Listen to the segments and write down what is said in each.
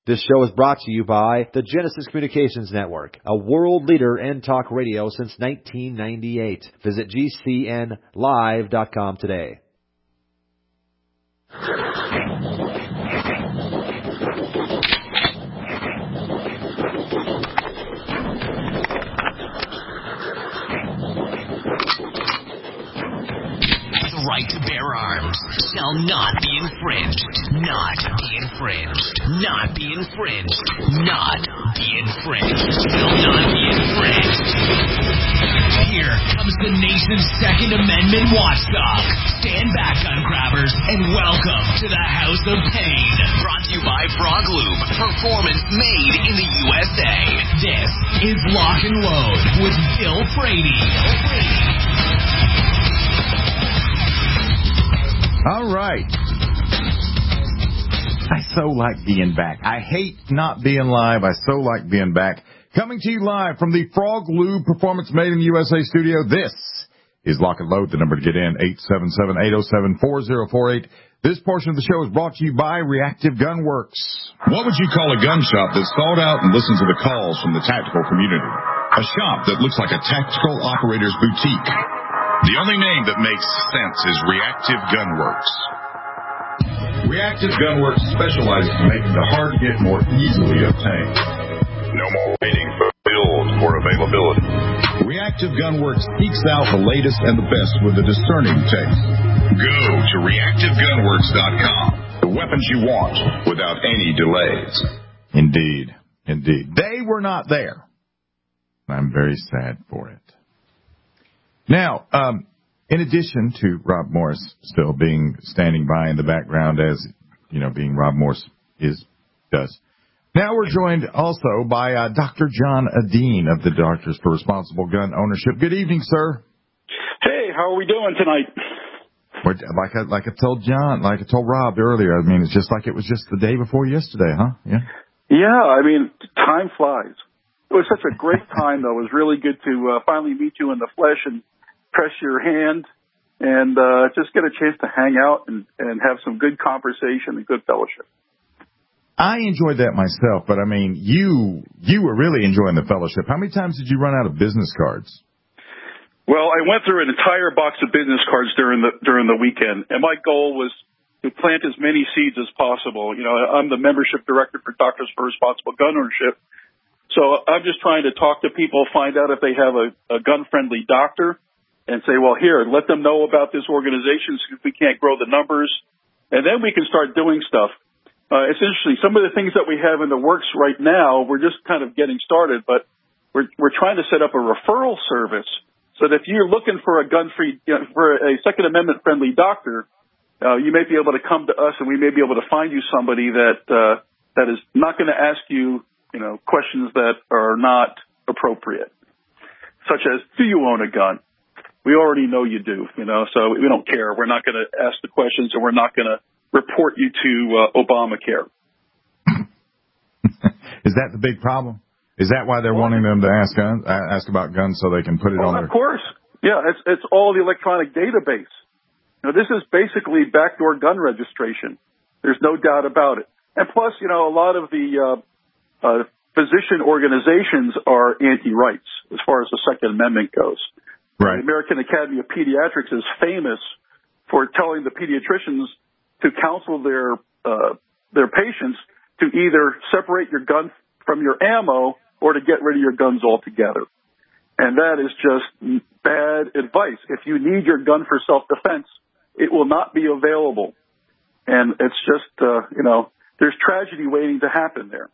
This show is brought to you by the Genesis Communications Network, a world leader in talk radio since 1998. Visit GCNlive.com today. The right to bear arms shall not be infringed. Not be infringed. Not be infringed. Not be infringed. Shall not be infringed. Here comes the nation's Second Amendment watchdog. Stand back, gun grabbers, and welcome to the House of Pain. Brought to you by Frog Lube. Performance made in the USA. This is Lock and Load with Bill Frady. All right. I so like being back. I hate not being live. I so like being back. Coming to you live from the Frog Lube Performance Made in the USA studio. This is Lock and Load. The number to get in, 877-807-4048. This portion of the show is brought to you by Reactive Gun Works. What would you call a gun shop that's thought out and listens to the calls from the tactical community? A shop that looks like a tactical operator's boutique. The only name that makes sense is Reactive Gun Works. Reactive Gun Works specializes in making the hard-to-get more easily obtained. No more waiting for build or availability. Reactive Gun Works seeks out the latest and the best with a discerning taste. Go to reactivegunworks.com. The weapons you want without any delays. Indeed. They were not there. I'm very sad for it. Now, in addition to Rob Morris still standing by in the background as, being Rob Morris does. Now we're joined also by Dr. John Adine of the Doctors for Responsible Gun Ownership. Good evening, sir. Hey, how are we doing tonight? Like I told Rob earlier, it's just like it was just the day before yesterday, huh? Yeah. Yeah, time flies. It was such a great time, though. It was really good to finally meet you in the flesh and press your hand and just get a chance to hang out and have some good conversation and good fellowship. I enjoyed that myself, but you were really enjoying the fellowship. How many times did you run out of business cards? Well, I went through an entire box of business cards during the weekend, and my goal was to plant as many seeds as possible. I'm the membership director for Doctors for Responsible Gun Ownership, so I'm just trying to talk to people, find out if they have a gun-friendly doctor, and say, well, here, let them know about this organization so if we can't grow the numbers, and then we can start doing stuff. It's interesting. Some of the things that we have in the works right now, we're just kind of getting started, but we're trying to set up a referral service so that if you're looking for a gun-free, for a Second Amendment-friendly doctor, you may be able to come to us and we may be able to find you somebody that is not going to ask you, questions that are not appropriate, such as, do you own a gun? We already know you do, so we don't care. We're not going to ask the questions, and we're not going to report you to Obamacare. Is that the big problem? Is that why they're wanting them to ask about guns so they can put it on their... Of course. Yeah, it's all the electronic database. This is basically backdoor gun registration. There's no doubt about it. And plus, a lot of the physician organizations are anti-rights as far as the Second Amendment goes. Right. The American Academy of Pediatrics is famous for telling the pediatricians to counsel their patients to either separate your gun from your ammo or to get rid of your guns altogether. And that is just bad advice. If you need your gun for self-defense, it will not be available. And it's just, there's tragedy waiting to happen there.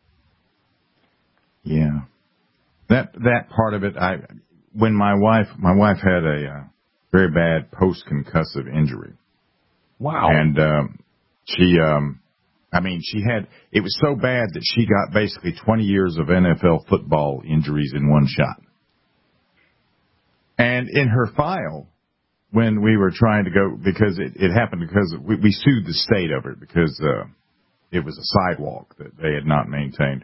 Yeah. That part of it, when my wife had a very bad post-concussive injury. Wow. And she had, it was so bad that she got basically 20 years of NFL football injuries in one shot. And in her file, when we were trying to go, because it happened because we sued the state over it because it was a sidewalk that they had not maintained.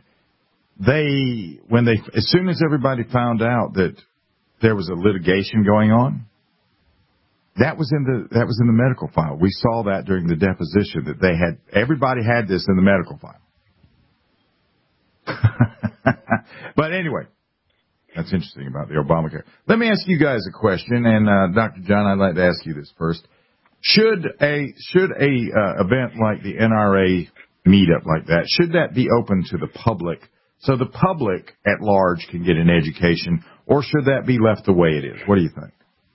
As soon as everybody found out that there was a litigation going on, that was in the medical file. We saw that during the deposition that everybody had this in the medical file. But anyway, that's interesting about the Obamacare. Let me ask you guys a question, and Dr. John, I'd like to ask you this first. Should a event like the NRA meetup like that, should that be open to the public so the public at large can get an education, or should that be left the way it is? What do you think?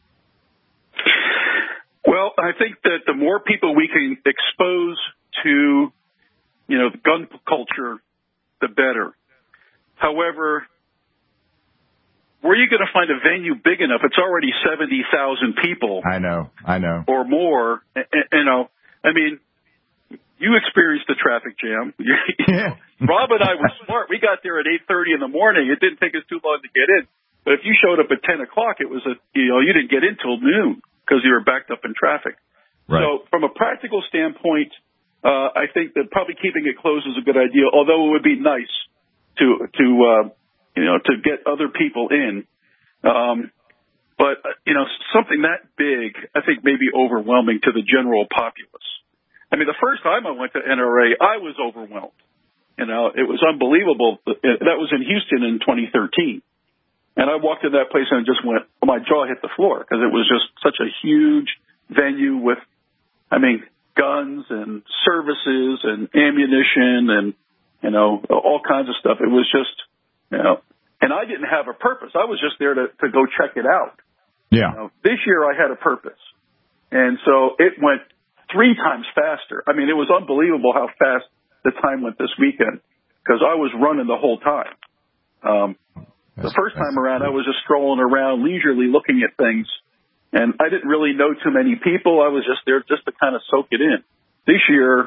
Well, I think that the more people we can expose to, the gun culture, the better. However, where are you going to find a venue big enough? It's already 70,000 people. I know. Or more. I mean, you experienced the traffic jam. Yeah. Rob and I were smart. We got there at 8:30 in the morning. It didn't take us too long to get in. But if you showed up at 10 o'clock, it was you didn't get in till noon because you were backed up in traffic. Right. So from a practical standpoint, I think that probably keeping it closed is a good idea, although it would be nice to get other people in. But something that big, I think may be overwhelming to the general populace. I mean, the first time I went to NRA, I was overwhelmed. It was unbelievable. That was in Houston in 2013. And I walked in that place and just went, my jaw hit the floor because it was just such a huge venue with, guns and services and ammunition and, all kinds of stuff. It was just, and I didn't have a purpose. I was just there to go check it out. Yeah. This year I had a purpose. And so it went 3 times faster. I mean, it was unbelievable how fast the time went this weekend because I was running the whole time. The first time around, I was just strolling around leisurely looking at things, and I didn't really know too many people. I was just there just to kind of soak it in. This year,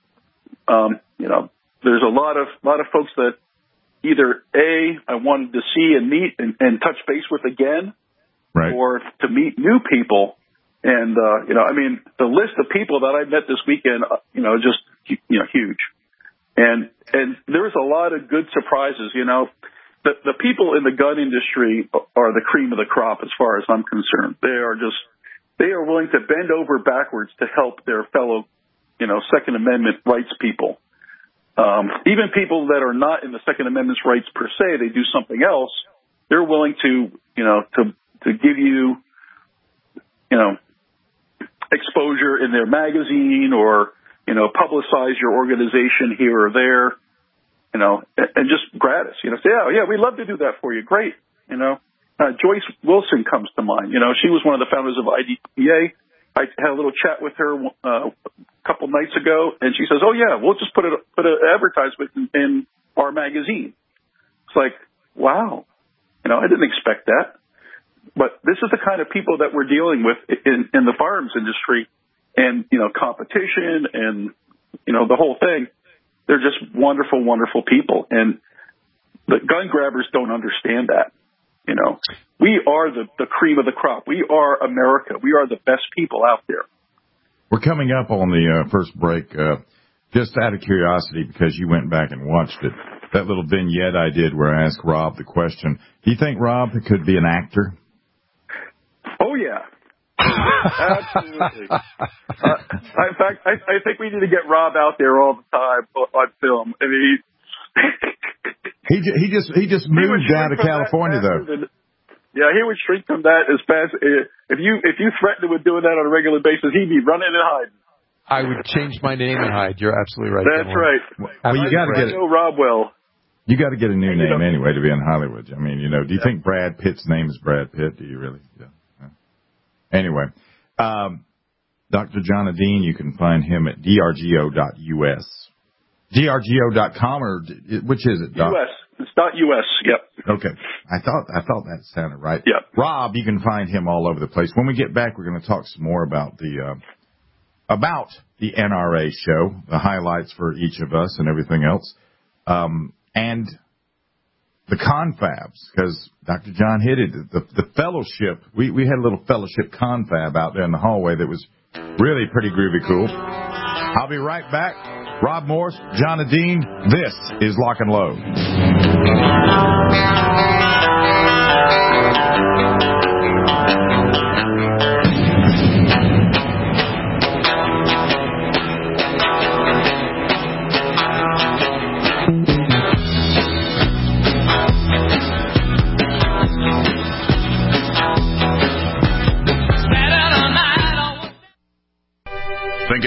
there's a lot of folks that either I wanted to see and meet and touch base with again, right, or to meet new people. And the list of people that I met this weekend, just huge. And there was a lot of good surprises. The people in the gun industry are the cream of the crop as far as I'm concerned. They are willing to bend over backwards to help their fellow, Second Amendment rights people. Even people that are not in the Second Amendment's rights per se, they do something else. They're willing to give you, exposure in their magazine or, publicize your organization here or there. And just gratis, say, yeah, we'd love to do that for you. Great. Joyce Wilson comes to mind. She was one of the founders of IDPA. I had a little chat with her a couple nights ago, and she says, oh, yeah, we'll just put an advertisement in our magazine. It's like, wow. I didn't expect that. But this is the kind of people that we're dealing with in the firearms industry and, competition and, the whole thing. They're just wonderful, wonderful people. And the gun grabbers don't understand that. We are the cream of the crop. We are America. We are the best people out there. We're coming up on the first break. Just out of curiosity, because you went back and watched it, that little vignette I did where I asked Rob the question, do you think Rob could be an actor? Oh, yeah. Absolutely. In fact, I think we need to get Rob out there all the time on film. I mean, he just moved down to California, though. Yeah, he would shrink from that as fast. If you threatened him with doing that on a regular basis, he'd be running and hiding. I would change my name and hide. You're absolutely right. That's right. Well, you got to get. I know Rob well. You got to get a new name anyway to be in Hollywood. I mean, do you think Brad Pitt's name is Brad Pitt? Do you really? Yeah. Anyway, Dr. John Adine, you can find him at drgo.us. drgo.com, or which is it? US. It's .us. Yep. Okay. I thought that sounded right. Yep. Rob, you can find him all over the place. When we get back, we're going to talk some more about the NRA show, the highlights for each of us and everything else, and the confabs, because Dr. John hit it. The fellowship, we had a little fellowship confab out there in the hallway that was really pretty groovy cool. I'll be right back. Rob Morris, John Adine, this is Lock and Load.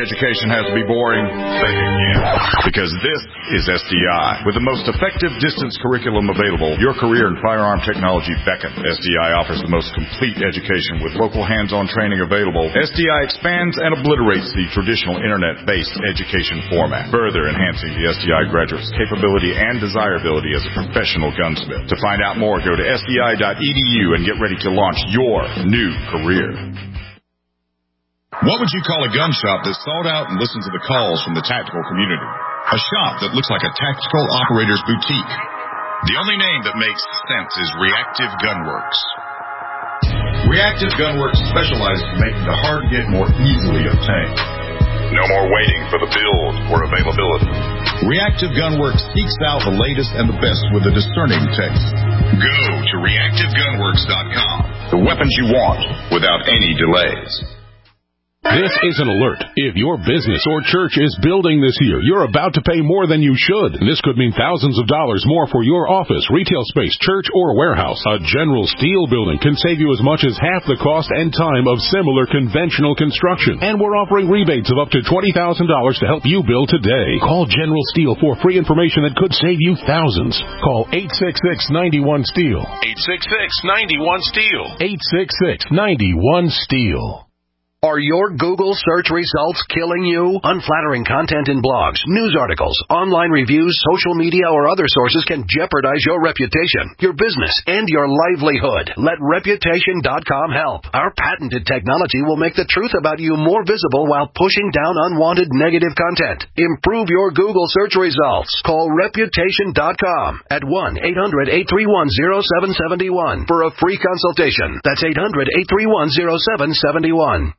education has to be boring? Say it again. Because this is SDI. With the most effective distance curriculum available, your career in firearm technology beckons. SDI offers the most complete education with local hands-on training available. SDI expands and obliterates the traditional internet-based education format, further enhancing the SDI graduate's capability and desirability as a professional gunsmith. To find out more, go to sdi.edu and get ready to launch your new career. What would you call a gun shop that's sold out and listens to the calls from the tactical community? A shop that looks like a tactical operator's boutique. The only name that makes sense is Reactive Gunworks. Reactive Gunworks specializes in making the hard get more easily obtained. No more waiting for the build or availability. Reactive Gunworks seeks out the latest and the best with a discerning taste. Go to reactivegunworks.com. The weapons you want without any delays. This is an alert. If your business or church is building this year, you're about to pay more than you should. This could mean thousands of dollars more for your office, retail space, church, or warehouse. A General Steel building can save you as much as half the cost and time of similar conventional construction. And we're offering rebates of up to $20,000 to help you build today. Call General Steel for free information that could save you thousands. Call 866-91-STEEL. 866-91-STEEL. 866-91-STEEL. Are your Google search results killing you? Unflattering content in blogs, news articles, online reviews, social media, or other sources can jeopardize your reputation, your business, and your livelihood. Let Reputation.com help. Our patented technology will make the truth about you more visible while pushing down unwanted negative content. Improve your Google search results. Call Reputation.com at 1-800-831-0771 for a free consultation. That's 800-831-0771.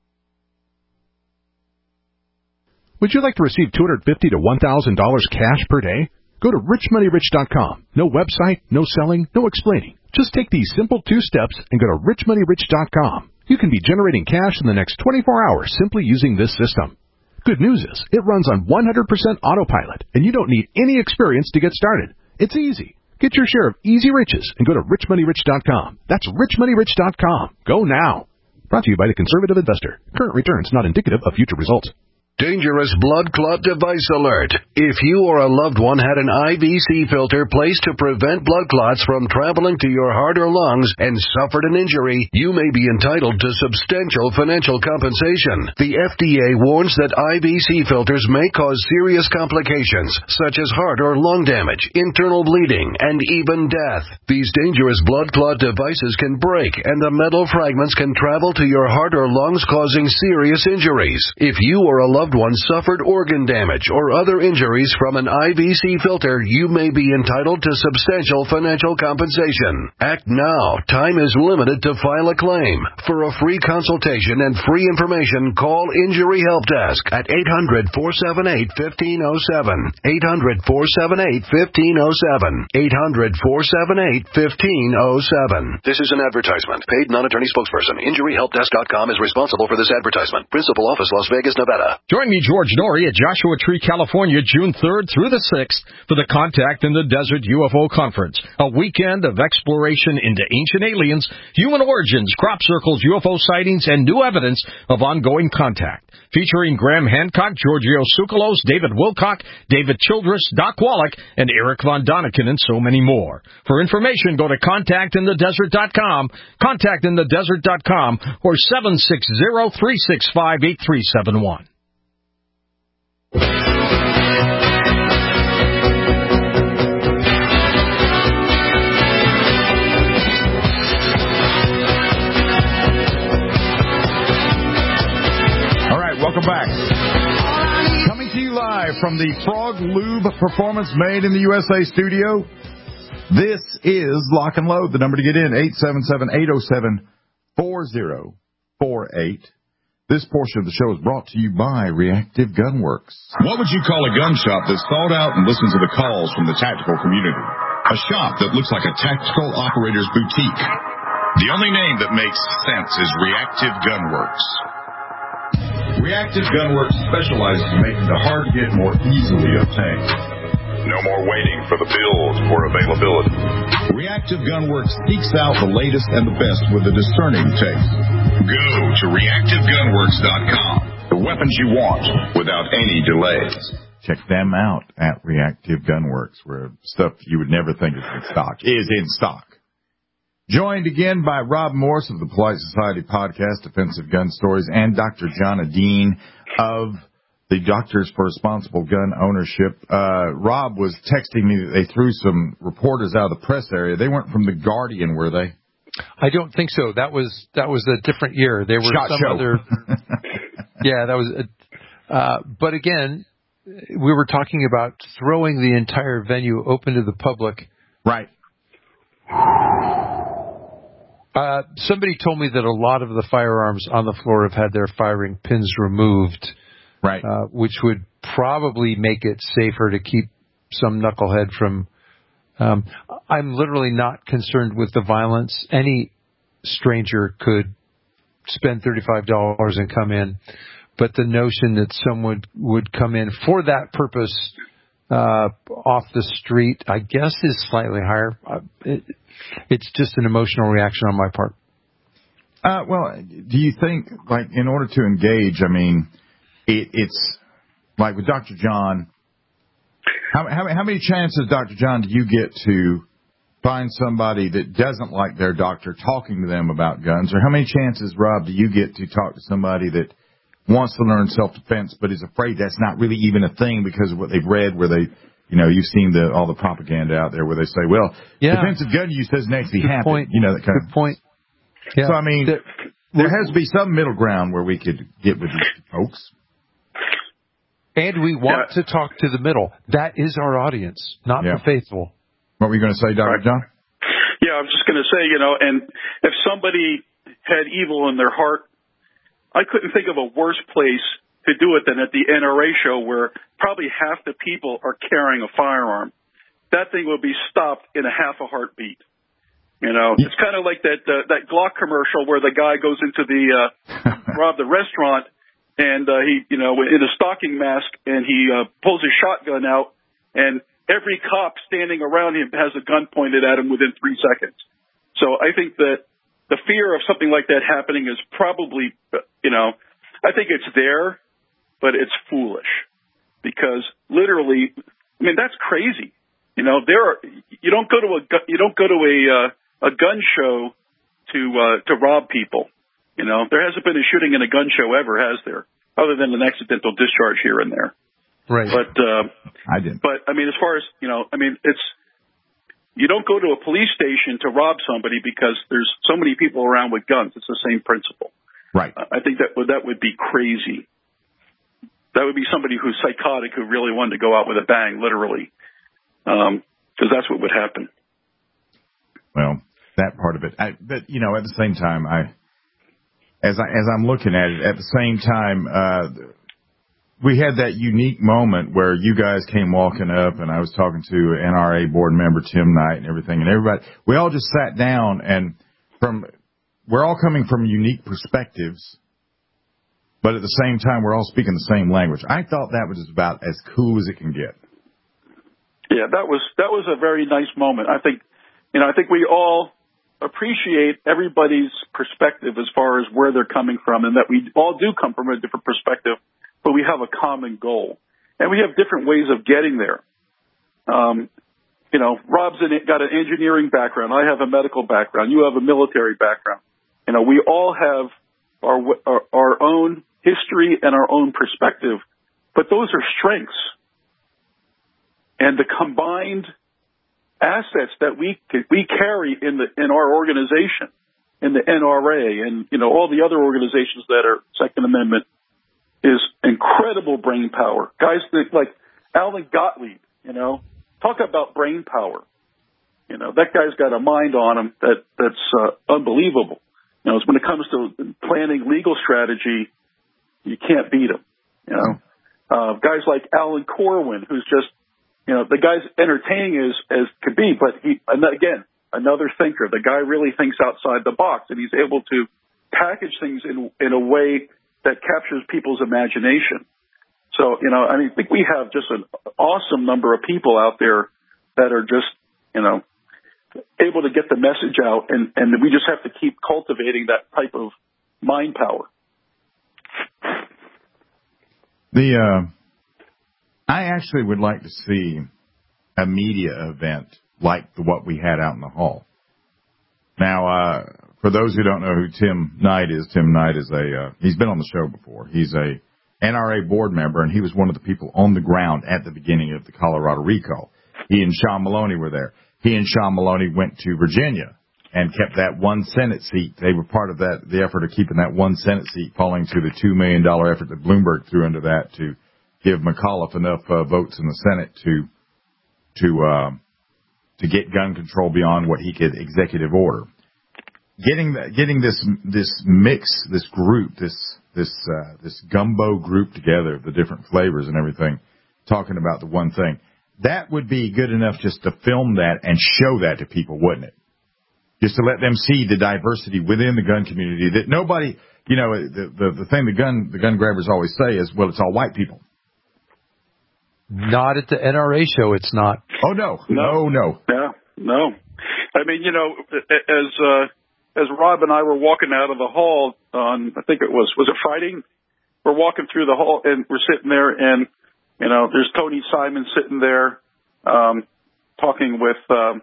Would you like to receive $250 to $1,000 cash per day? Go to richmoneyrich.com. No website, no selling, no explaining. Just take these simple 2 steps and go to richmoneyrich.com. You can be generating cash in the next 24 hours simply using this system. Good news is, it runs on 100% autopilot, and you don't need any experience to get started. It's easy. Get your share of easy riches and go to richmoneyrich.com. That's richmoneyrich.com. Go now. Brought to you by the Conservative Investor. Current returns not indicative of future results. Dangerous blood clot device alert. If you or a loved one had an IVC filter placed to prevent blood clots from traveling to your heart or lungs and suffered an injury, you may be entitled to substantial financial compensation. The FDA warns that IVC filters may cause serious complications, such as heart or lung damage, internal bleeding, and even death. These dangerous blood clot devices can break, and the metal fragments can travel to your heart or lungs, causing serious injuries. If you or a loved one suffered organ damage or other injuries from an IVC filter, you may be entitled to substantial financial compensation. Act now. Time is limited to file a claim. For a free consultation and free information, call Injury Help Desk at 800-478-1507. 800-478-1507. 800-478-1507. This is an advertisement. Paid non-attorney spokesperson. InjuryHelpDesk.com is responsible for this advertisement. Principal office, Las Vegas, Nevada. Join me, George Norrie, at Joshua Tree, California, June 3rd through the 6th for the Contact in the Desert UFO Conference, a weekend of exploration into ancient aliens, human origins, crop circles, UFO sightings, and new evidence of ongoing contact. Featuring Graham Hancock, Giorgio Tsoukalos, David Wilcock, David Childress, Doc Wallach, and Eric Von Daniken, and so many more. For information, go to contactinthedesert.com, contactinthedesert.com, or 760-365-8371. Welcome back. Coming to you live from the Frog Lube Performance Made in the USA studio. This is Lock and Load. The number to get in, 877-807-4048. This portion of the show is brought to you by Reactive Gunworks. What would you call a gun shop that's sold out and listens to the calls from the tactical community? A shop that looks like a tactical operator's boutique. The only name that makes sense is Reactive Gunworks. Reactive Gunworks specializes in making the hard get more easily obtained. No more waiting for the build or availability. Reactive Gunworks seeks out the latest and the best with a discerning taste. Go to reactivegunworks.com. The weapons you want without any delays. Check them out at Reactive Gun Works, where stuff you would never think is in stock. Joined again by Rob Morse of the Polite Society podcast, Defensive Gun Stories, and Dr. John Dean of the Doctors for Responsible Gun Ownership. Rob was texting me that they threw some reporters out of the press area. They weren't from The Guardian, were they? I don't think so. That was a different year. They were Shot some show. other. Yeah, that was. But again, we were talking about throwing the entire venue open to the public. Right. Somebody told me that a lot of the firearms on the floor have had their firing pins removed, right? Which would probably make it safer to keep some knucklehead from. I'm literally not concerned with the violence. Any stranger could spend $35 and come in, but the notion that someone would come in for that purpose off the street, I guess, is slightly higher. It's just an emotional reaction on my part. Well, do you think, like, in order to engage, I mean, it's like with Dr. John, how many chances, Dr. John, do you get to find somebody that doesn't like their doctor talking to them about guns? Or how many chances, Rob, do you get to talk to somebody that wants to learn self-defense but is afraid that's not really even a thing because of what they've read, where they, you know, you've seen all the propaganda out there where they say, well, defensive gun use doesn't actually happen. Point. You know, that kind Good point. Yeah. So, I mean, there has to be some middle ground where we could get with these folks. And we want to talk to the middle. That is our audience, not the faithful. What were you going to say, Dr. John? Yeah, I was just going to say, you know, and if somebody had evil in their heart, I couldn't think of a worse place to do it than at the NRA show, where probably half the people are carrying a firearm. That thing will be stopped in a half a heartbeat. You know, it's kind of like that Glock commercial where the guy goes into the rob the restaurant, and he, you know, in a stocking mask, and he pulls his shotgun out, and every cop standing around him has a gun pointed at him within 3 seconds. So I think that the fear of something like that happening is probably, you know, I think it's there, but it's foolish, because literally, I mean, that's crazy. You know, you don't go to a gun show to rob people. You know, there hasn't been a shooting in a gun show ever, has there? Other than an accidental discharge here and there. Right. But I didn't. But I mean, as far as, you know, I mean, you don't go to a police station to rob somebody because there's so many people around with guns. It's the same principle. Right. I think that would be crazy. That would be somebody who's psychotic, who really wanted to go out with a bang, literally, because that's what would happen. Well, that part of it. But, you know, at the same time, as I'm looking at it, at the same time, we had that unique moment where you guys came walking up, and I was talking to NRA board member Tim Knight and everything, and everybody, we all just sat down, and we're all coming from unique perspectives, but at the same time, we're all speaking the same language. I thought that was about as cool as it can get. Yeah, that was a very nice moment. I think we all appreciate everybody's perspective as far as where they're coming from, and that we all do come from a different perspective, but we have a common goal, and we have different ways of getting there. You know, Rob's got an engineering background. I have a medical background. You have a military background. You know, we all have our own history and our own perspective, but those are strengths. And the combined assets that we carry in our organization, in the NRA, and, you know, all the other organizations that are Second Amendment, is incredible brain power. Guys like Alan Gottlieb, you know, talk about brain power. You know, that guy's got a mind on him that's unbelievable. You know, when it comes to planning legal strategy, you can't beat him. You know, guys like Alan Corwin, who's just, you know, the guy's entertaining as could be, but again, another thinker. The guy really thinks outside the box, and he's able to package things in a way that captures people's imagination. So, you know, I mean, I think we have just an awesome number of people out there that are just, you know, able to get the message out, and we just have to keep cultivating that type of mind power. I actually would like to see a media event like what we had out in the hall. Now, for those who don't know who Tim Knight is he's been on the show before. He's a NRA board member, and he was one of the people on the ground at the beginning of the Colorado recall. He and Sean Maloney were there. He and Sean Maloney went to Virginia and kept that one Senate seat. They were part of the effort of keeping that one Senate seat, falling to the $2 million effort that Bloomberg threw into that to give McAuliffe enough votes in the Senate to get gun control beyond what he could executive order. Getting this mix, this group, this gumbo group together, the different flavors and everything, talking about the one thing. That would be good enough just to film that and show that to people, wouldn't it? Just to let them see the diversity within the gun community that nobody, the thing the gun grabbers always say is, well, it's all white people. Not at the NRA show, it's not. Oh, no. Yeah, no. I mean, as Rob and I were walking out of the hall on, I think it was it Friday? We're walking through the hall and we're sitting there and, there's Tony Simon sitting there, talking with,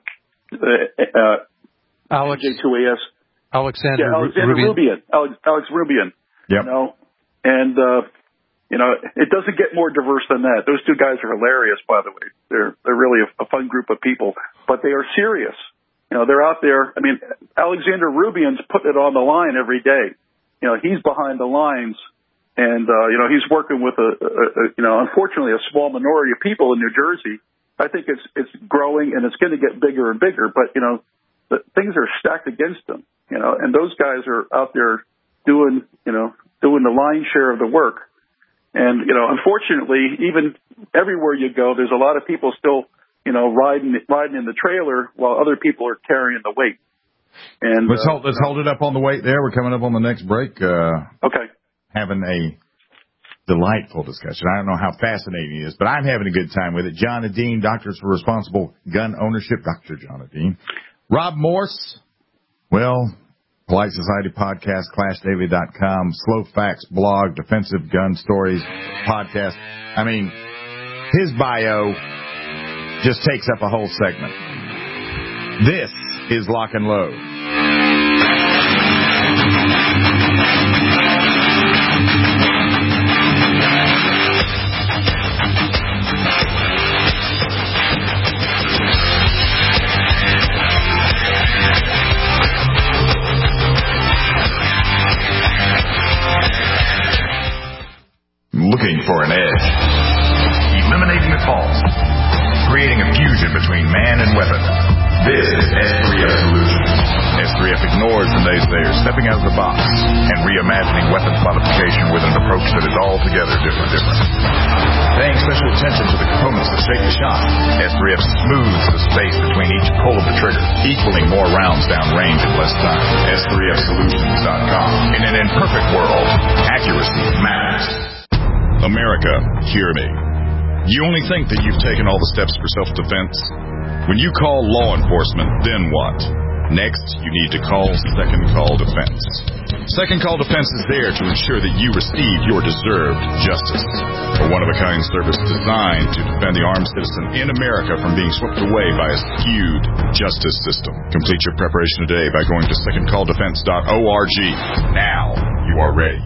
J2AS. Alexander Rubian. Alex Rubian. Yep. And, it doesn't get more diverse than that. Those two guys are hilarious, by the way. They're really a fun group of people, but they are serious. They're out there. I mean, Alexander Rubian's putting it on the line every day. He's behind the lines, and he's working with unfortunately a small minority of people in New Jersey. I think it's growing and it's going to get bigger and bigger. But things are stacked against them. And those guys are out there doing the lion's share of the work. And unfortunately, even everywhere you go, there's a lot of people still riding in the trailer while other people are carrying the weight. And let's hold it up on the weight there. We're coming up on the next break. Okay. Having a delightful discussion. I don't know how fascinating it is, but I'm having a good time with it. John Adine, Doctors for Responsible Gun Ownership, Dr. John Adine. Rob Morse, Polite Society Podcast, ClashDaily.com, Slow Facts Blog, Defensive Gun Stories Podcast. I mean, his bio just takes up a whole segment. This is Lock and Load. Looking for an edge. Eliminating the false. Creating a fusion between man and weapon. This is S3F Solutions. S3F ignores the naysayers, stepping out of the box and reimagining weapons modification with an approach that is altogether different. Paying special attention to the components that shape the shot, S3F smooths the space between each pull of the trigger, equaling more rounds down range in less time. S3FSolutions.com. In an imperfect world, accuracy matters. America, hear me. You only think that you've taken all the steps for self-defense? When you call law enforcement, then what? Next, you need to call Second Call Defense. Second Call Defense is there to ensure that you receive your deserved justice. A one-of-a-kind service designed to defend the armed citizen in America from being swept away by a skewed justice system. Complete your preparation today by going to secondcalldefense.org. Now you are ready.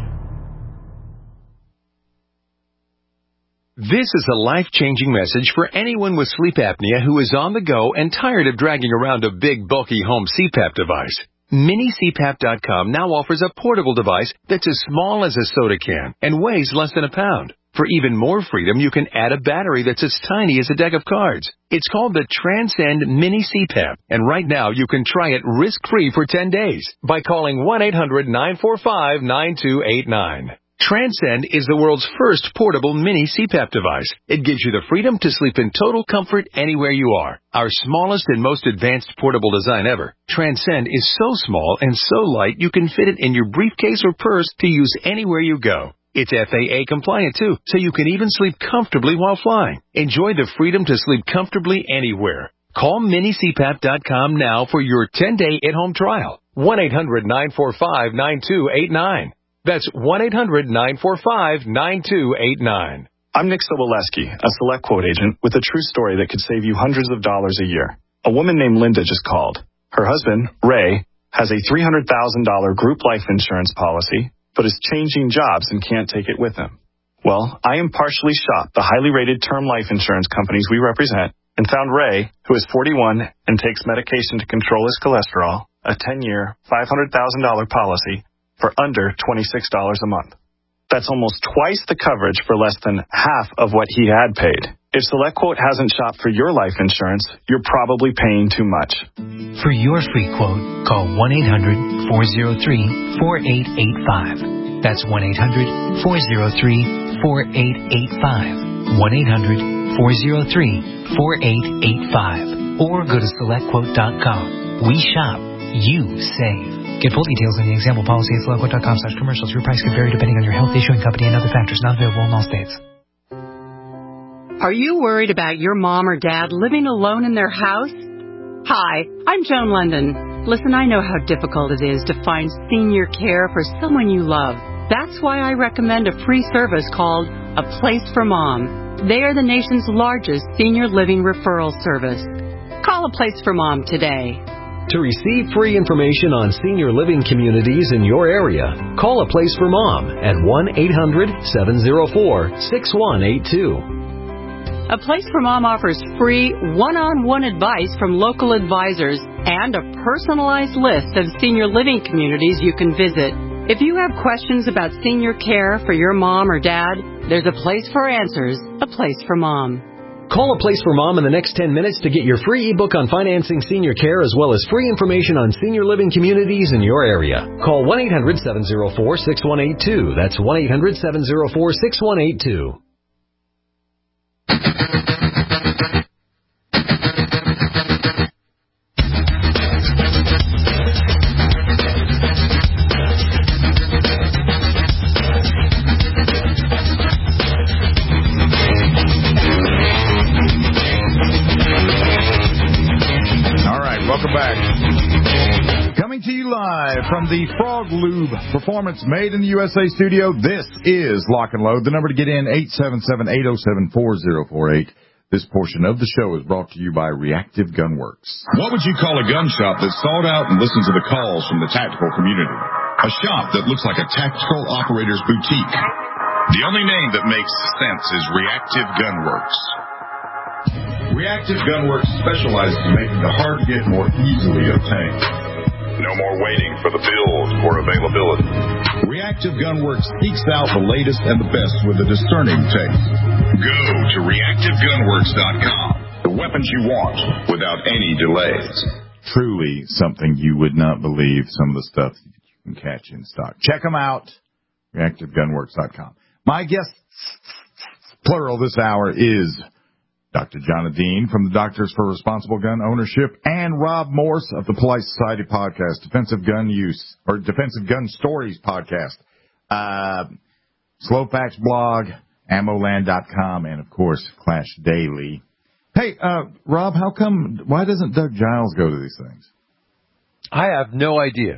This is a life-changing message for anyone with sleep apnea who is on the go and tired of dragging around a big, bulky home CPAP device. MiniCPAP.com now offers a portable device that's as small as a soda can and weighs less than a pound. For even more freedom, you can add a battery that's as tiny as a deck of cards. It's called the Transcend Mini CPAP, and right now you can try it risk-free for 10 days by calling 1-800-945-9289. Transcend is the world's first portable mini CPAP device. It gives you the freedom to sleep in total comfort anywhere you are. Our smallest and most advanced portable design ever, Transcend is so small and so light you can fit it in your briefcase or purse to use anywhere you go. It's FAA compliant too, so you can even sleep comfortably while flying. Enjoy the freedom to sleep comfortably anywhere. Call MiniCPAP.com now for your 10-day at-home trial. 1-800-945-9289. That's 1-800-945-9289. I'm Nick Soboleski, a Select Quote agent with a true story that could save you hundreds of dollars a year. A woman named Linda just called. Her husband, Ray, has a $300,000 group life insurance policy, but is changing jobs and can't take it with him. Well, I impartially shopped the highly rated term life insurance companies we represent and found Ray, who is 41 and takes medication to control his cholesterol, a 10-year, $500,000 policy for under $26 a month. That's almost twice the coverage for less than half of what he had paid. If SelectQuote hasn't shopped for your life insurance, you're probably paying too much. For your free quote, call 1-800-403-4885. That's 1-800-403-4885. 1-800-403-4885. Or go to SelectQuote.com. We shop, you save. Get full details in the example policy at SelectQuote.com/commercials. Your price could vary depending on your health, issuing company, and other factors. Not available in all states. Are you worried about your mom or dad living alone in their house? Hi, I'm Joan London. Listen, I know how difficult it is to find senior care for someone you love. That's why I recommend a free service called A Place for Mom. They are the nation's largest senior living referral service. Call A Place for Mom today. To receive free information on senior living communities in your area, call A Place for Mom at 1-800-704-6182. A Place for Mom offers free one-on-one advice from local advisors and a personalized list of senior living communities you can visit. If you have questions about senior care for your mom or dad, there's a place for answers, A Place for Mom. Call A Place for Mom in the next 10 minutes to get your free ebook on financing senior care as well as free information on senior living communities in your area. Call 1-800-704-6182. That's 1-800-704-6182. Welcome back. Coming to you live from the Frog Lube Performance Made in the USA studio, this is Lock and Load. The number to get in, 877-807-4048. This portion of the show is brought to you by Reactive Gunworks. What would you call a gun shop that's sought out and listens to the calls from the tactical community? A shop that looks like a tactical operator's boutique. The only name that makes sense is Reactive Gunworks. Reactive Gunworks specializes in making the hard-to-get more easily obtained. No more waiting for the build or availability. Reactive Gunworks seeks out the latest and the best with a discerning taste. Go to reactivegunworks.com. The weapons you want without any delays. Truly something you would not believe, some of the stuff that you can catch in stock. Check them out, reactivegunworks.com. My guest, plural this hour, is Dr. John Dean from the Doctors for Responsible Gun Ownership and Rob Morse of the Polite Society podcast, Defensive Gun Stories podcast, Slowfax blog, ammoland.com, and of course, Clash Daily. Hey, Rob, why doesn't Doug Giles go to these things? I have no idea.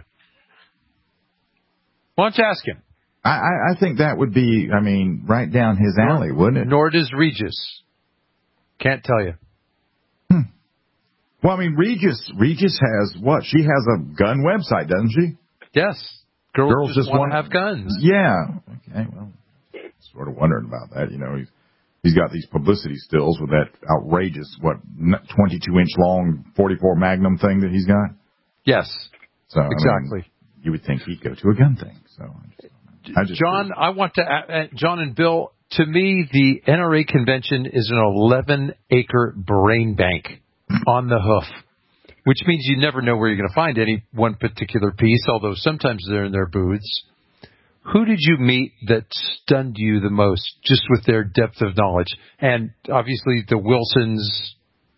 Why don't you ask him? I think that would be, right down his alley, wouldn't it? Nor does Regis. Can't tell you. Well, Regis has what? She has a gun website, doesn't she? Yes. Girls just want to have guns. Yeah. Okay, well, sort of wondering about that. He's got these publicity stills with that outrageous, 22-inch long 44 Magnum thing that he's got? Yes. So exactly. You would think he'd go to a gun thing. So John, I want to, John and Bill, to me, the NRA convention is an 11-acre brain bank on the hoof, which means you never know where you're going to find any one particular piece, although sometimes they're in their booths. Who did you meet that stunned you the most, just with their depth of knowledge? And obviously the Wilsons,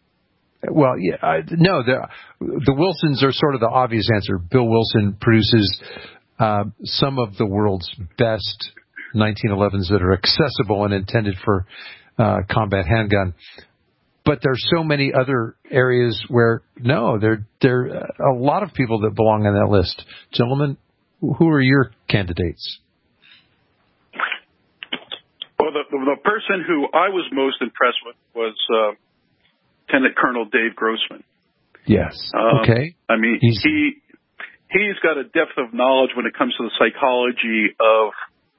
the Wilsons are sort of the obvious answer. Bill Wilson produces some of the world's best 1911s that are accessible and intended for combat handgun. But there's so many other areas where, there are a lot of people that belong on that list. Gentlemen, who are your candidates? Well, the person who I was most impressed with was Lieutenant Colonel Dave Grossman. Yes. Okay. I mean, he's got a depth of knowledge when it comes to the psychology of,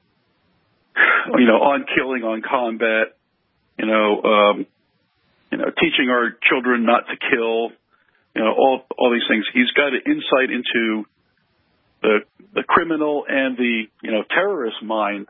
on killing, on combat, teaching our children not to kill, all these things. He's got an insight into the criminal and the, terrorist mind.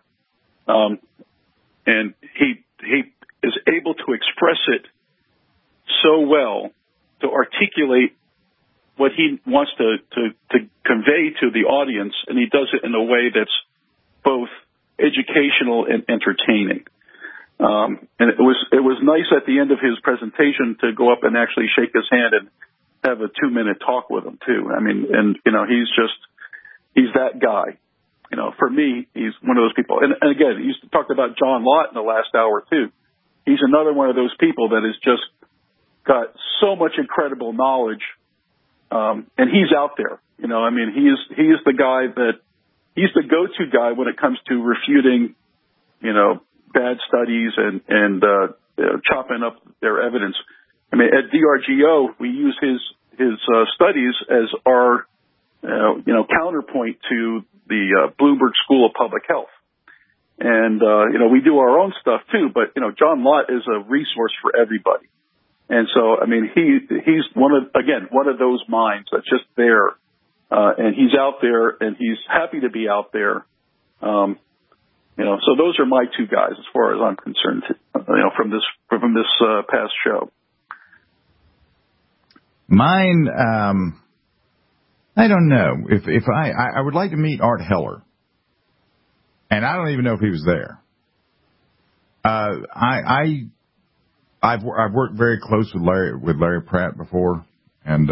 And he is able to express it so well, to articulate what he wants to convey to the audience, and he does it in a way that's both educational and entertaining. And it was nice at the end of his presentation to go up and actually shake his hand and have a 2-minute talk with him too. I mean, and he's that guy. For me, he's one of those people. And again, he talked about John Lott in the last hour too. He's another one of those people that has just got so much incredible knowledge, and he's out there. He is the guy he's the go-to guy when it comes to refuting, bad studies and chopping up their evidence. I mean, at DRGO, we use his studies as our, counterpoint to the Bloomberg School of Public Health. And, we do our own stuff too, but, John Lott is a resource for everybody. And so, I mean, he's one of those minds that's just there. And he's out there and he's happy to be out there. So those are my two guys as far as I'm concerned, from this past show. Mine, I don't know. If I would like to meet Art Heller, and I don't even know if he was there. I've worked very close with Larry Pratt before, and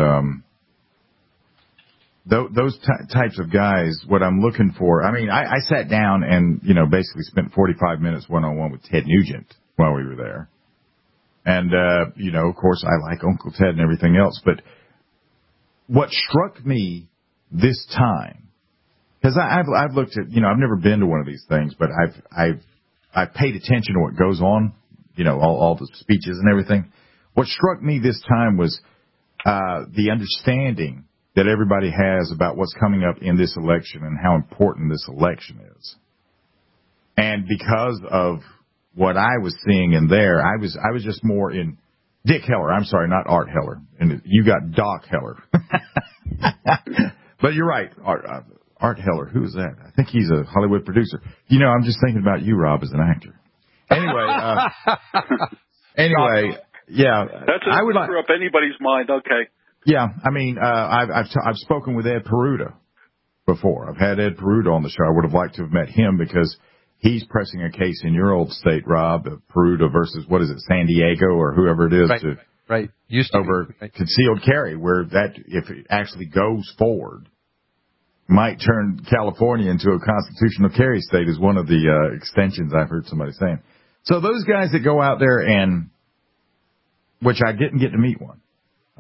those types of guys, what I'm looking for. I mean, I sat down and basically spent 45 minutes one-on-one with Ted Nugent while we were there, and of course I like Uncle Ted and everything else, but what struck me this time, because I've looked at, I've never been to one of these things, but I've paid attention to what goes on, all the speeches and everything. What struck me this time was the understanding that everybody has about what's coming up in this election and how important this election is. And because of what I was seeing in there, I was just more in Dick Heller. I'm sorry, not Art Heller. And you got Doc Heller. But you're right, Art Heller. Who is that? I think he's a Hollywood producer. I'm just thinking about you, Rob, as an actor. Anyway, yeah. I would screw up anybody's mind. Okay. Yeah, I mean, I've spoken with Ed Peruta before. I've had Ed Peruta on the show. I would have liked to have met him because he's pressing a case in your old state, Rob, Peruta versus, what is it, San Diego or whoever it is, right. over concealed carry, where that, if it actually goes forward, might turn California into a constitutional carry state is one of the extensions I've heard somebody saying. So those guys that go out there and, which I didn't get to meet one. I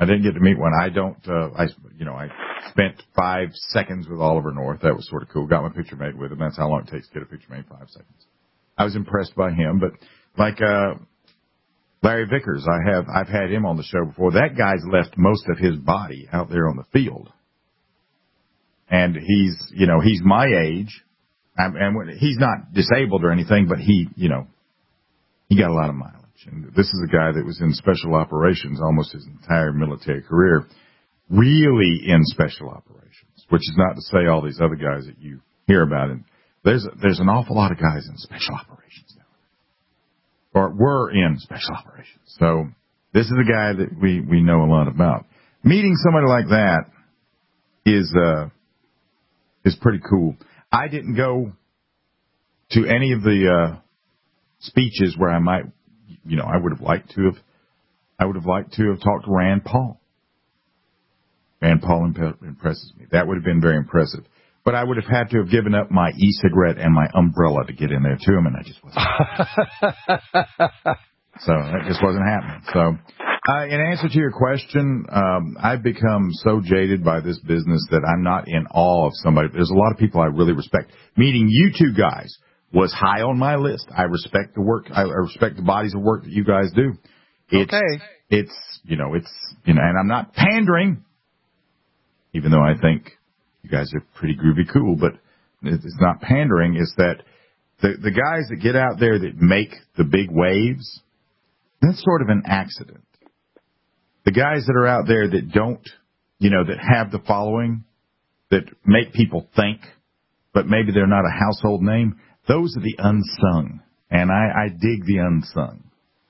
spent 5 seconds with Oliver North. That was sort of cool. Got my picture made with him. That's how long it takes to get a picture made, 5 seconds. I was impressed by him, but like, Larry Vickers, I've had him on the show before. That guy's left most of his body out there on the field. And he's my age. And he's not disabled or anything, but he got a lot of mileage. And this is a guy that was in special operations almost his entire military career, really in special operations, which is not to say all these other guys that you hear about. And there's an awful lot of guys in special operations now, or were in special operations. So this is a guy that we know a lot about. Meeting somebody like that is pretty cool. I didn't go to any of the speeches where I might, I would have liked to have talked to Rand Paul. Rand Paul impresses me. That would have been very impressive. But I would have had to have given up my e-cigarette and my umbrella to get in there to him, and I just wasn't. So that just wasn't happening. So in answer to your question, I've become so jaded by this business that I'm not in awe of somebody. There's a lot of people I really respect. Meeting you two guys was high on my list. I respect the work. I respect the bodies of work that you guys do. It's and I'm not pandering, even though I think you guys are pretty groovy cool, but it's not pandering. It's that the guys that get out there that make the big waves, that's sort of an accident. The guys that are out there that don't, that have the following, that make people think, but maybe they're not a household name, those are the unsung. And I dig the unsung.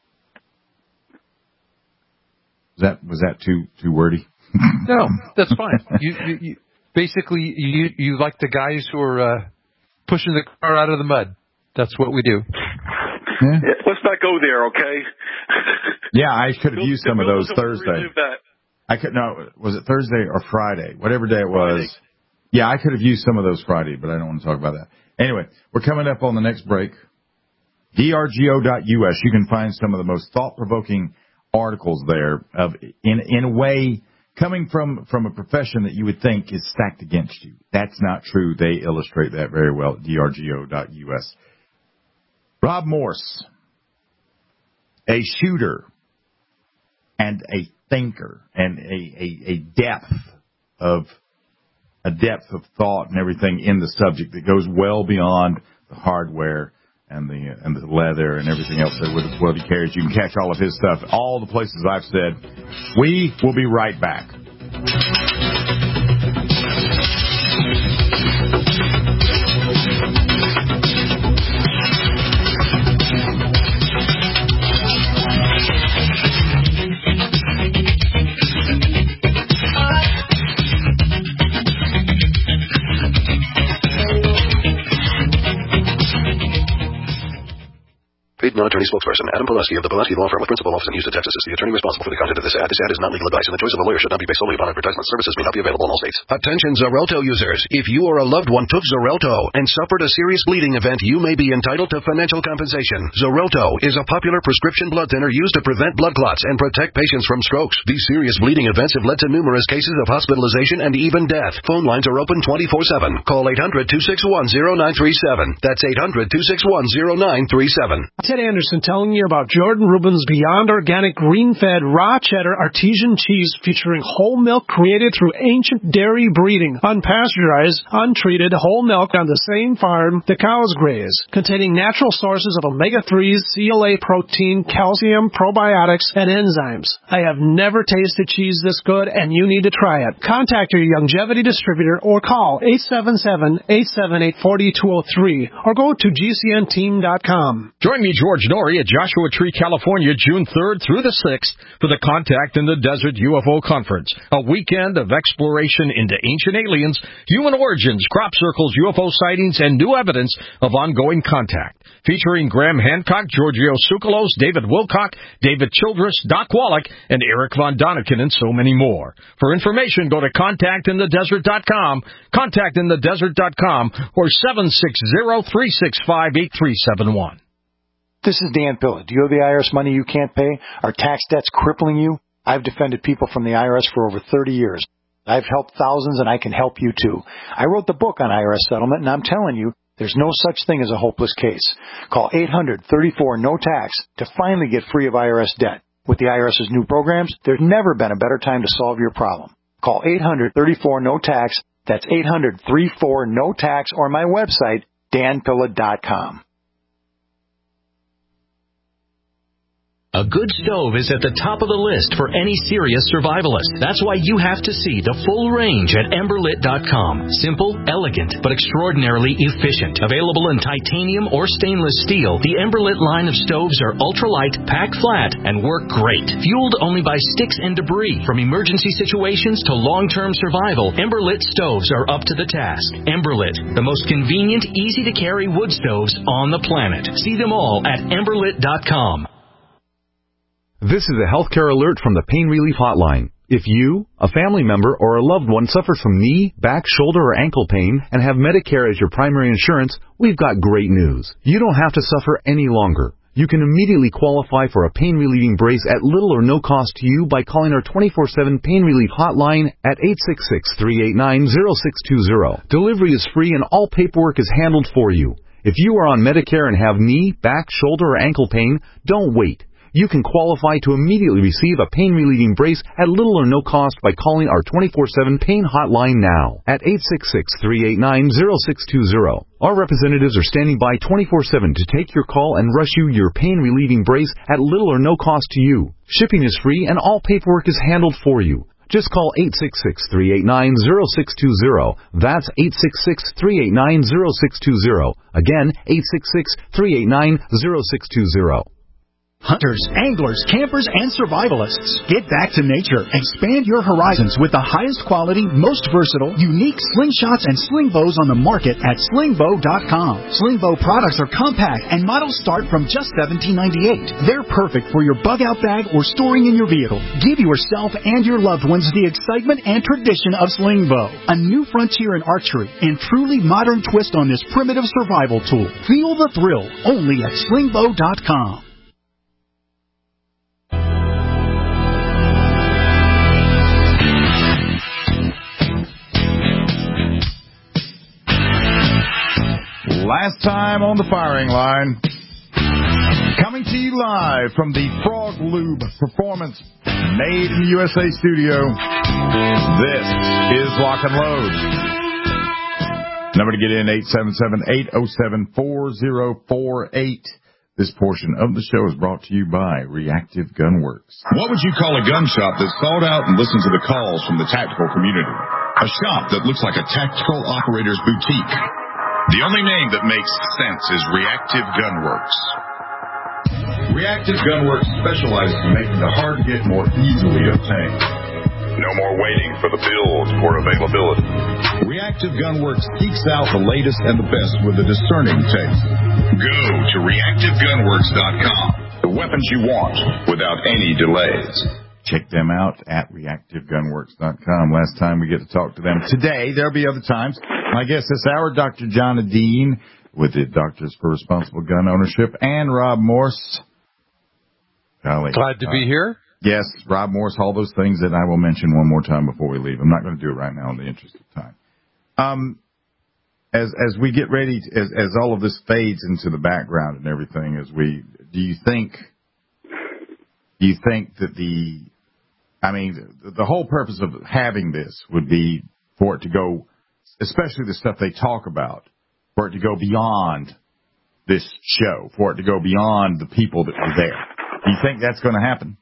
Was that too wordy? No, that's fine. You basically you like the guys who are pushing the car out of the mud. That's what we do. Yeah. Let's not go there, okay? Yeah, I could have used some of those Thursday. That. Was it Thursday or Friday? Whatever day it was. Yeah, I could have used some of those Friday, but I don't want to talk about that. Anyway, we're coming up on the next break. drgo.us. You can find some of the most thought-provoking articles there in a way coming from a profession that you would think is stacked against you. That's not true. They illustrate that very well at drgo.us. Rob Morse, a shooter and a thinker and a depth of thought and everything in the subject that goes well beyond the hardware and the leather and everything else that what he carries. You can catch all of his stuff, all the places I've said. We will be right back. Paid non-attorney spokesperson Adam Pulaski of the Pulaski Law Firm with principal office in Houston, Texas, is the attorney responsible for the content of this ad. This ad is not legal advice, and the choice of a lawyer should not be based solely upon advertisement. Services may not be available in all states. Attention Xarelto users. If you or a loved one took Xarelto and suffered a serious bleeding event, you may be entitled to financial compensation. Xarelto is a popular prescription blood thinner used to prevent blood clots and protect patients from strokes. These serious bleeding events have led to numerous cases of hospitalization and even death. Phone lines are open 24/7. Call 800-261-0937. That's 800-261-0937. Ted Anderson telling you about Jordan Rubin's Beyond Organic Green-Fed Raw Cheddar Artesian Cheese featuring whole milk created through ancient dairy breeding, unpasteurized, untreated whole milk on the same farm the cows graze, containing natural sources of omega-3s, CLA protein, calcium, probiotics, and enzymes. I have never tasted cheese this good, and you need to try it. Contact your Longevity distributor or call 877-878-4203 or go to gcnteam.com. Join me, George Norrie, at Joshua Tree, California, June 3rd through the 6th for the Contact in the Desert UFO Conference, a weekend of exploration into ancient aliens, human origins, crop circles, UFO sightings, and new evidence of ongoing contact. Featuring Graham Hancock, Giorgio Tsoukalos, David Wilcock, David Childress, Doc Wallach, and Eric Von Doniken, and so many more. For information, go to contactinthedesert.com, contactinthedesert.com, or 760-365-8371. This is Dan Pilla. Do you owe the IRS money you can't pay? Are tax debts crippling you? I've defended people from the IRS for over 30 years. I've helped thousands, and I can help you too. I wrote the book on IRS settlement, and I'm telling you, there's no such thing as a hopeless case. Call 800-34-NO-TAX to finally get free of IRS debt. With the IRS's new programs, there's never been a better time to solve your problem. Call 800-34-NO-TAX. That's 800-34-NO-TAX, or my website, danpilla.com. A good stove is at the top of the list for any serious survivalist. That's why you have to see the full range at Emberlit.com. Simple, elegant, but extraordinarily efficient. Available in titanium or stainless steel, the Emberlit line of stoves are ultralight, pack flat, and work great. Fueled only by sticks and debris. From emergency situations to long-term survival, Emberlit stoves are up to the task. Emberlit, the most convenient, easy-to-carry wood stoves on the planet. See them all at Emberlit.com. This is a healthcare alert from the Pain Relief Hotline. If you, a family member, or a loved one suffers from knee, back, shoulder, or ankle pain and have Medicare as your primary insurance, we've got great news. You don't have to suffer any longer. You can immediately qualify for a pain-relieving brace at little or no cost to you by calling our 24/7 Pain Relief Hotline at 866-389-0620. Delivery is free and all paperwork is handled for you. If you are on Medicare and have knee, back, shoulder, or ankle pain, don't wait. You can qualify to immediately receive a pain-relieving brace at little or no cost by calling our 24/7 pain hotline now at 866-389-0620. Our representatives are standing by 24/7 to take your call and rush you your pain-relieving brace at little or no cost to you. Shipping is free and all paperwork is handled for you. Just call 866-389-0620. That's 866-389-0620. Again, 866-389-0620. Hunters, anglers, campers, and survivalists. Get back to nature. Expand your horizons with the highest quality, most versatile, unique slingshots and sling bows on the market at slingbow.com. Sling bow products are compact and models start from just $17.98. They're perfect for your bug out bag or storing in your vehicle. Give yourself and your loved ones the excitement and tradition of sling bow. A new frontier in archery and truly modern twist on this primitive survival tool. Feel the thrill only at slingbow.com. Last time on the firing line, coming to you live from the Frog Lube Performance Made in the USA studio, this is Lock and Load. Number to get in, 877-807-4048. This portion of the show is brought to you by Reactive Gunworks. What would you call a gun shop that's sought out and listens to the calls from the tactical community? A shop that looks like a tactical operator's boutique. The only name that makes sense is Reactive Gunworks. Reactive Gunworks specializes in making the hard hit more easily obtained. No more waiting for the build or availability. Reactive Gunworks seeks out the latest and the best with a discerning taste. Go to reactivegunworks.com. The weapons you want without any delays. Check them out at reactivegunworks.com. Last time we get to talk to them. Today, there'll be other times. My guest this hour, Dr. John Dean with the Doctors for Responsible Gun Ownership, and Rob Morse. Golly. Glad to be here. Yes, Rob Morse, all those things that I will mention one more time before we leave. I'm not going to do it right now in the interest of time. As we get ready, as all of this fades into the background and everything, do you think that the whole purpose of having this would be for it to go, especially the stuff they talk about, for it to go beyond this show, for it to go beyond the people that were there? Do you think that's going to happen?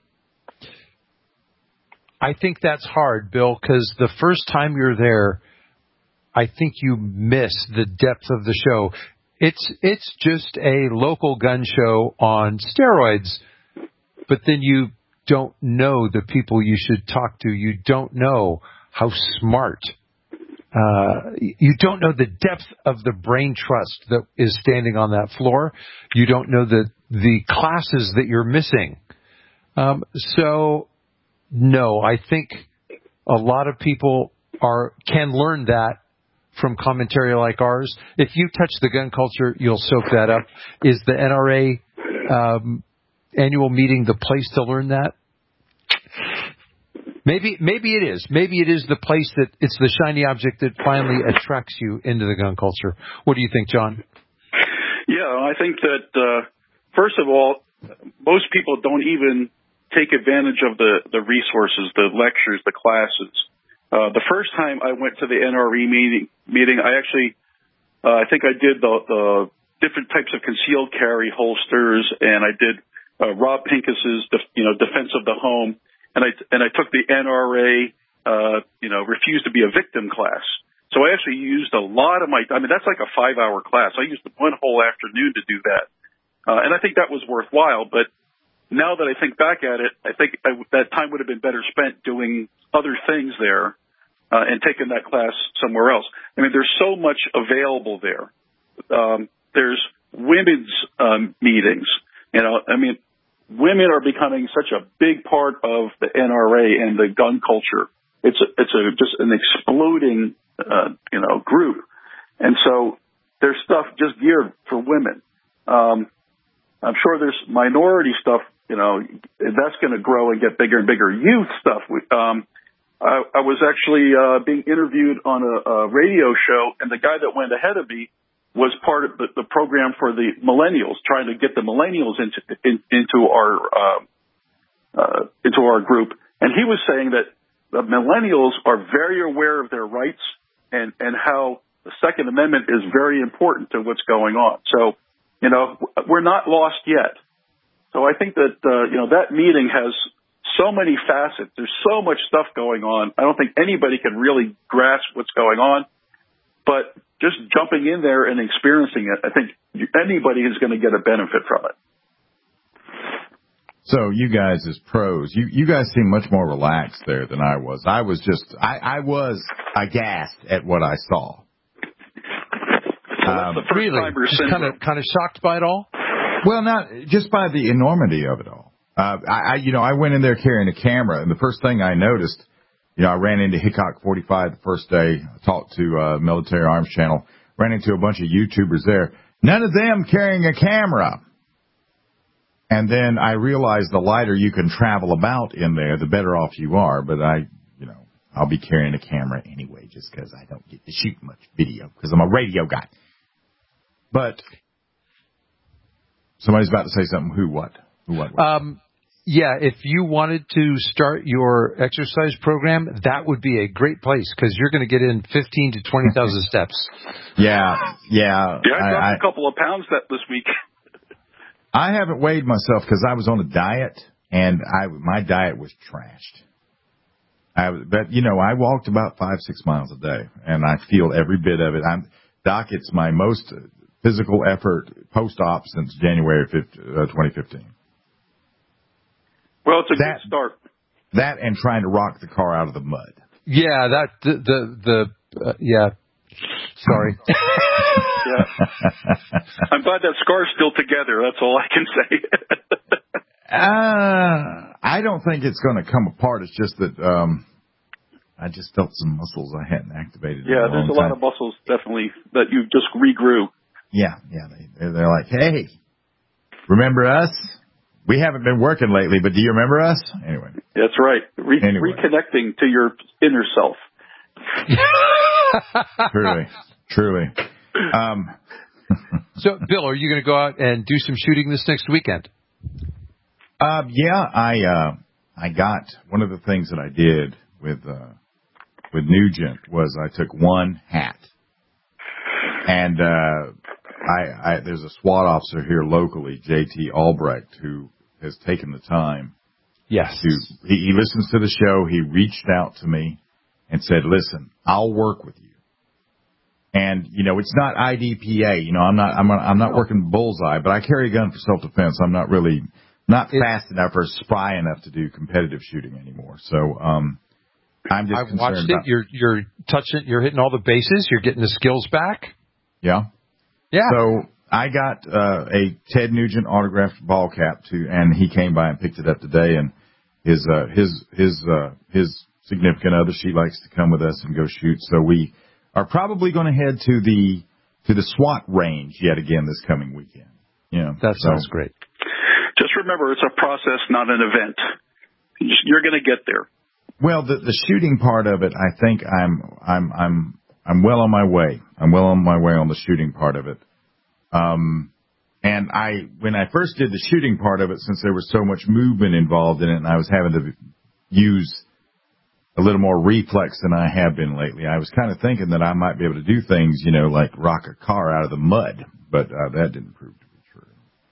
I think that's hard, Bill, because the first time you're there, I think you miss the depth of the show. It's just a local gun show on steroids, but then you don't know the people you should talk to. You don't know how smart. You don't know the depth of the brain trust that is standing on that floor. You don't know the classes that you're missing. So, no, I think a lot of people can learn that from commentary like ours. If you touch the gun culture, you'll soak that up. Is the NRA annual meeting the place to learn that? Maybe it is. Maybe it is the place that it's the shiny object that finally attracts you into the gun culture. What do you think, John? Yeah, I think that, first of all, most people don't even take advantage of the resources, the lectures, the classes. The first time I went to the NRE meeting, I actually, I think I did the different types of concealed carry holsters, and I did Rob Pincus's, defense of the home, and I took the NRA, refuse to be a victim class. So I actually used a lot of that's like a 5-hour class. I used one whole afternoon to do that. And I think that was worthwhile, but now that I think back at it, I think that time would have been better spent doing other things there, and taking that class somewhere else. I mean, there's so much available there. There's women's meetings. Women are becoming such a big part of the NRA and the gun culture. It's just an exploding, group. And so there's stuff just geared for women. I'm sure there's minority stuff, that's going to grow and get bigger and bigger. Youth stuff. I was actually being interviewed on a radio show, and the guy that went ahead of me was part of the program for the millennials, trying to get the millennials into our group. And he was saying that the millennials are very aware of their rights and how the Second Amendment is very important to what's going on. So, you know, we're not lost yet. So I think that, that meeting has so many facets. There's so much stuff going on. I don't think anybody can really grasp what's going on. But just jumping in there and experiencing it, I think anybody is going to get a benefit from it. So you guys as pros, you guys seem much more relaxed there than I was. I was aghast at what I saw. Really? Just kind of shocked by it all? Well, not just by the enormity of it all. I went in there carrying a camera, and the first thing I noticed, I ran into Hickok 45 the first day. I talked to Military Arms Channel, ran into a bunch of YouTubers there. None of them carrying a camera. And then I realized the lighter you can travel about in there, the better off you are. But I'll be carrying a camera anyway, just because I don't get to shoot much video, because I'm a radio guy. But somebody's about to say something. Who, what? Yeah, if you wanted to start your exercise program, that would be a great place, because you're going to get in 15 to 20,000 steps. Yeah. Yeah, I dropped a couple of pounds this week. I haven't weighed myself because I was on a diet, and my diet was trashed. But I walked about 5-6 miles a day, and I feel every bit of it. Doc, it's my most physical effort post-op since January 2015. Well, it's a good start. That and trying to rock the car out of the mud. Yeah, yeah. Sorry. Yeah. I'm glad that scar's still together. That's all I can say. I don't think it's going to come apart. It's just that I just felt some muscles I hadn't activated. Yeah, there's a lot of muscles definitely that you just regrew. Yeah. They're like, hey, remember us? We haven't been working lately, but do you remember us? Anyway. That's right. Reconnecting to your inner self. Truly. So, Bill, are you going to go out and do some shooting this next weekend? Yeah, I got one of the things that I did with Nugent was I took one hat, and there's a SWAT officer here locally, J.T. Albrecht, who has taken the time. Yes. He listens to the show. He reached out to me and said, "Listen, I'll work with you." And it's not IDPA. I'm not working bullseye, but I carry a gun for self-defense. I'm not really fast enough or spry enough to do competitive shooting anymore. So I'm just I've watched it. You're touching. You're hitting all the bases. You're getting the skills back. Yeah. So I got a Ted Nugent autographed ball cap and he came by and picked it up today. And his significant other, she likes to come with us and go shoot. So we are probably going to head to the SWAT range yet again this coming weekend. That sounds great. Just remember, it's a process, not an event. You're going to get there. Well, the shooting part of it, I think I'm well on my way. I'm well on my way on the shooting part of it. And when I first did the shooting part of it, since there was so much movement involved in it, and I was having to use a little more reflex than I have been lately, I was kind of thinking that I might be able to do things, like rock a car out of the mud, but that didn't prove to be true.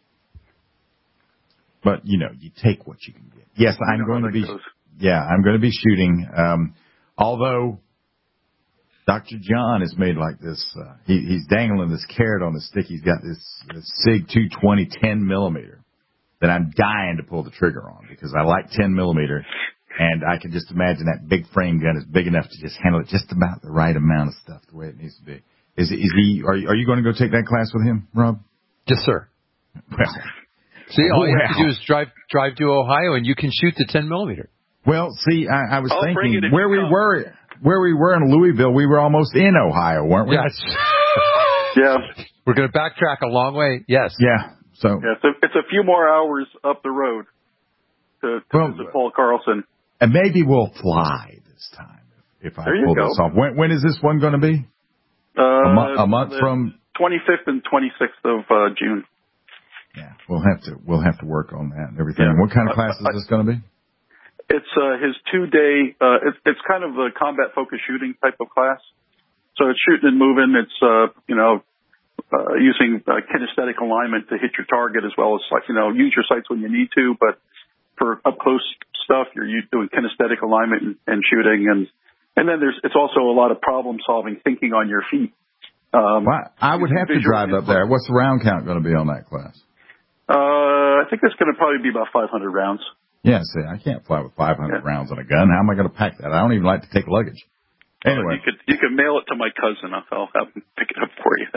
But you take what you can get. Yes, I'm going to be. Yeah, I'm going to be shooting. Although Dr. John has made like this, he's dangling this carrot on the stick. He's got this SIG 220 10 millimeter that I'm dying to pull the trigger on because I like 10 millimeter. And I can just imagine that big frame gun is big enough to just handle it just about the right amount of stuff, the way it needs to be. Are you going to go take that class with him, Rob? Yes, sir. Well, see, all you have to do is drive to Ohio, and you can shoot the 10 millimeter. Well, see, I was thinking where we were in Louisville, we were almost in Ohio, weren't we? Yes. Yeah. We're going to backtrack a long way. Yes. Yeah. So it's a few more hours up the road to visit Paul Carlson. And maybe we'll fly this time if I pull this off. When is this one going to be? A month from 25th and 26th of June. Yeah, we'll have to work on that and everything. Yeah. What kind of class is this going to be? It's his 2-day. It's kind of a combat focused shooting type of class. So it's shooting and moving. It's using kinesthetic alignment to hit your target, as well as use your sights when you need to. But for up close stuff, you're doing kinesthetic alignment and shooting, and then it's also a lot of problem solving, thinking on your feet. I would have to drive up there. What's the round count going to be on that class? I think it's going to probably be about 500 rounds. Yeah, see, I can't fly with 500 rounds on a gun. How am I going to pack that? I don't even like to take luggage. Anyway. You could mail it to my cousin. I'll have him pick it up for you.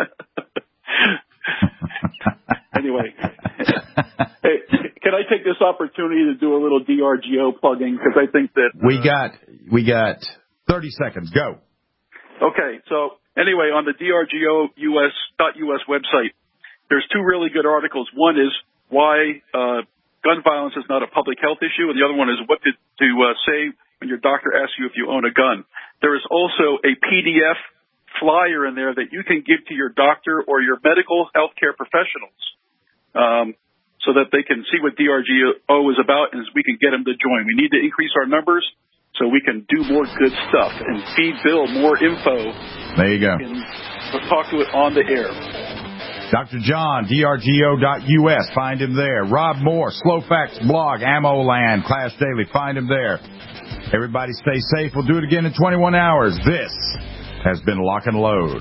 Anyway. Hey, can I take this opportunity to do a little DRGO plugging? Because I think that... We got 30 seconds. Go. Okay, so anyway, on the DRGO.us website, there's 2 really good articles. One is why gun violence is not a public health issue, and the other one is what to say when your doctor asks you if you own a gun. There is also a PDF flyer in there that you can give to your doctor or your medical healthcare professionals so that they can see what DRGO is about and we can get them to join. We need to increase our numbers so we can do more good stuff and feed Bill more info. There you go. And talk to it on the air. Dr. John, DRGO.us, find him there. Rob Moore, Slow Facts blog, Ammo Land, Clash Daily, find him there. Everybody stay safe. We'll do it again in 21 hours. This has been Lock and Load.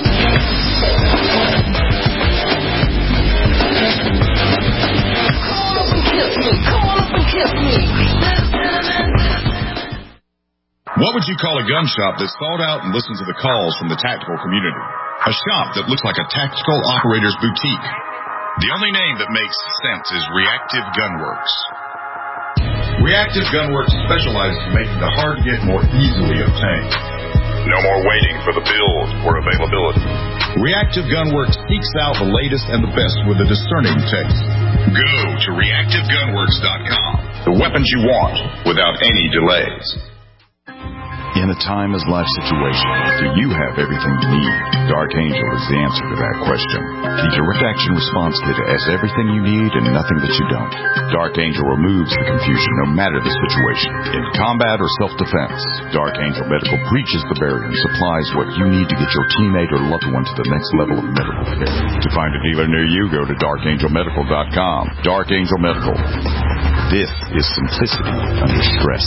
What would you call a gun shop that sought out and listened to the calls from the tactical community? A shop that looks like a tactical operator's boutique. The only name that makes sense is Reactive Gunworks. Reactive Gunworks specializes in making the hard-to-get more easily obtained. No more waiting for the build or availability. Reactive Gunworks seeks out the latest and the best with a discerning taste. Go to reactivegunworks.com. The weapons you want without any delays. In a timeless-life situation, do you have everything you need? Dark Angel is the answer to that question. The Direct Action Response Kit has everything you need and nothing that you don't. Dark Angel removes the confusion no matter the situation. In combat or self-defense, Dark Angel Medical breaches the barrier and supplies what you need to get your teammate or loved one to the next level of medical care. To find a dealer near you, go to darkangelmedical.com. Dark Angel Medical. This is simplicity under stress.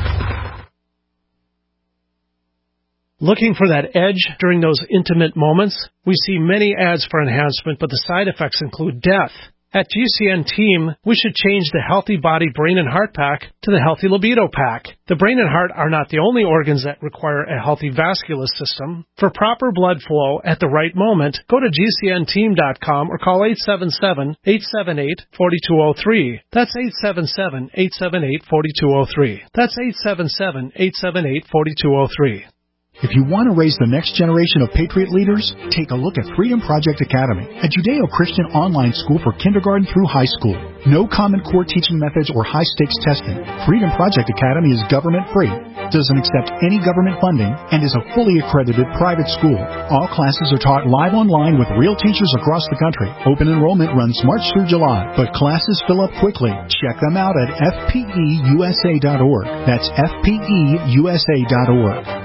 Looking for that edge during those intimate moments? We see many ads for enhancement, but the side effects include death. At GCN Team, we should change the Healthy Body Brain and Heart Pack to the Healthy Libido Pack. The brain and heart are not the only organs that require a healthy vascular system. For proper blood flow at the right moment, go to GCNteam.com or call 877-878-4203. That's 877-878-4203. That's 877-878-4203. If you want to raise the next generation of Patriot leaders, take a look at Freedom Project Academy, a Judeo-Christian online school for kindergarten through high school. No Common Core teaching methods or high-stakes testing. Freedom Project Academy is government-free, doesn't accept any government funding, and is a fully accredited private school. All classes are taught live online with real teachers across the country. Open enrollment runs March through July, but classes fill up quickly. Check them out at fpeusa.org. That's fpeusa.org.